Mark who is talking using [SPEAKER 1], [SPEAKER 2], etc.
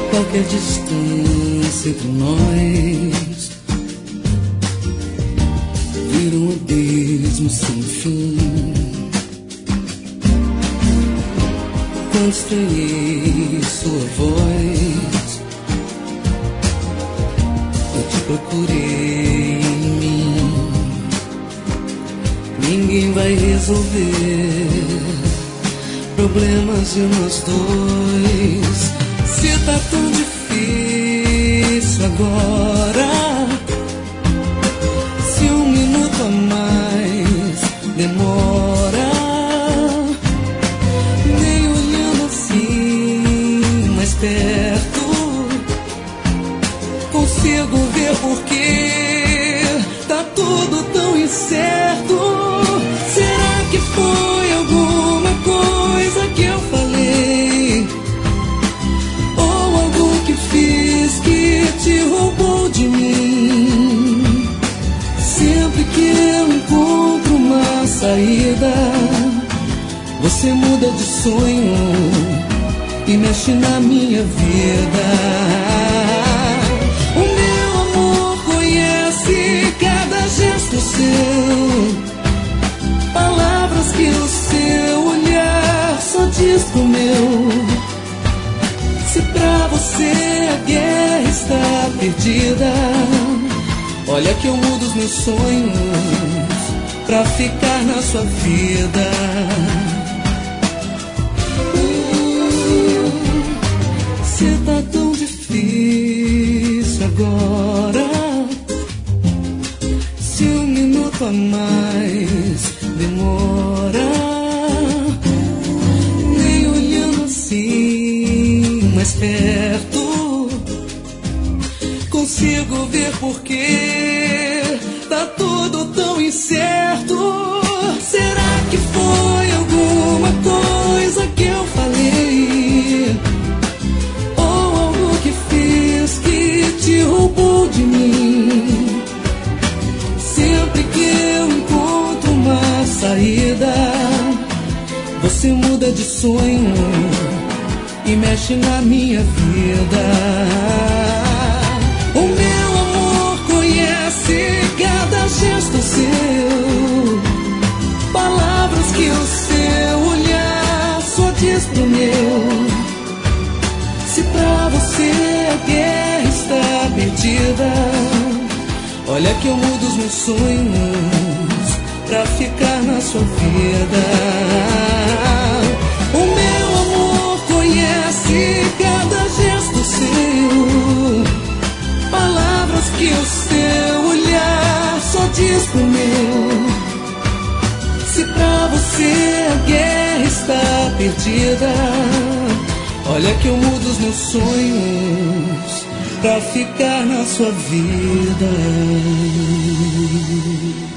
[SPEAKER 1] qualquer distância entre nós vira um abismo sem fim. Quando estranhei sua voz, eu te procurei em mim. Ninguém vai resolver problemas de nós dois. Se tá tão difícil agora, se um minuto a mais demora, nem olhando assim mais perto consigo ver porque tá tudo tão incerto. Será que foi alguma coisa que eu falei, ou algo que fiz que te roubou de mim? Sempre que eu encontro uma saída, você muda de sonho e mexe na minha vida. O meu amor conhece cada gesto seu, palavras que o seu olhar só diz pro meu. Se pra você a guerra está perdida, olha que eu mudo os meus sonhos pra ficar na sua vida. Se tá tão difícil agora, se um minuto a mais demora, nem olhando assim mais perto consigo ver porque tá tudo tão incerto. Será que foi alguma coisa que eu falei, ou algo que fiz que te roubou de mim? Sempre que eu encontro uma saída, você muda de sonho e mexe na minha vida. O meu amor conhece cada gesto seu, palavras que o seu olhar só diz pro meu. Se pra você a guerra está perdida, olha que eu mudo os meus sonhos pra ficar na sua vida. O meu amor conhece cada gesto seu, palavras que o seu olhar só diz pro meu. Se pra você a guerra está perdida, olha que eu mudo os meus sonhos pra ficar na sua vida.